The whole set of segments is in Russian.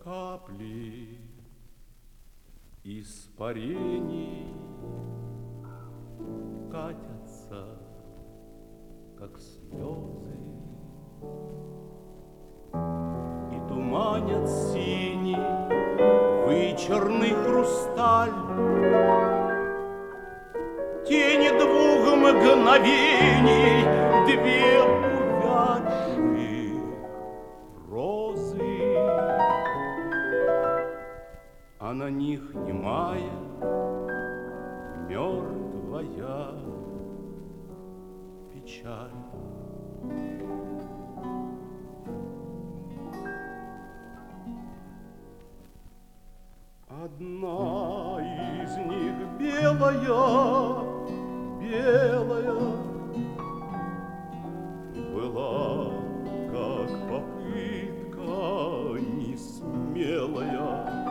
Капли испарений катятся, как слезы, и туманят синий вычерный хрусталь. Тени двух мгновений, две увядших розы, а на них немая, мертвая печаль. Одна из них белая, белая, была как попытка несмелая.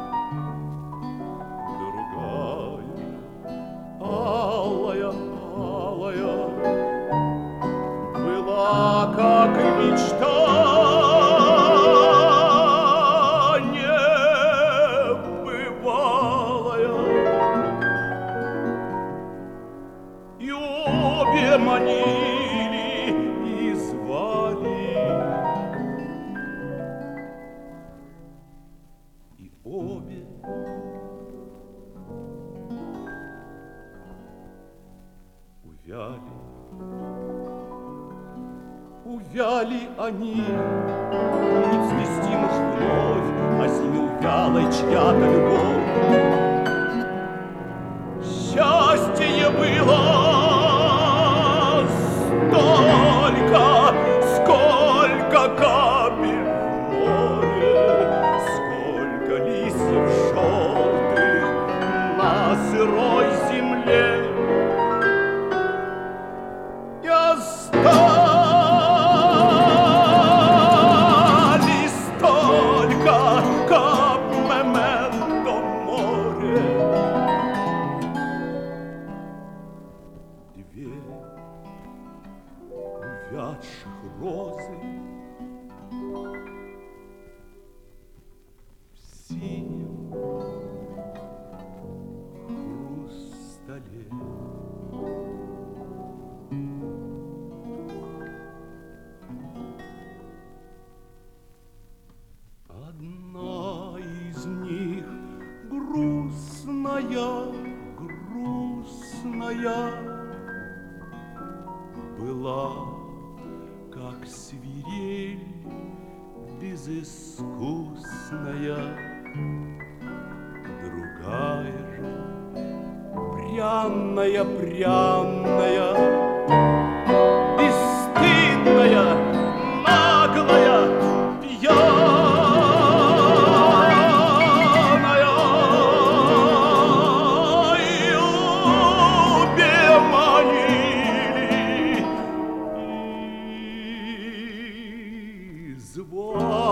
Другая, алая, алая, была как мечта. Манили и звали, и обе увяли. Увяли они, не взлестим уж вновь, а с ними увяла чья-то любовь. Счастье было столько, сколько капель в море, сколько листьев желтых на сырой земле. И остались только как мементо море. Две увядших розы в синем хрустале. Одна из них грустная, грустная была, как свирель безыскусная. Другая же пряная, пряная, бесстыдная, наглая, пьяная, и обе манили и звали.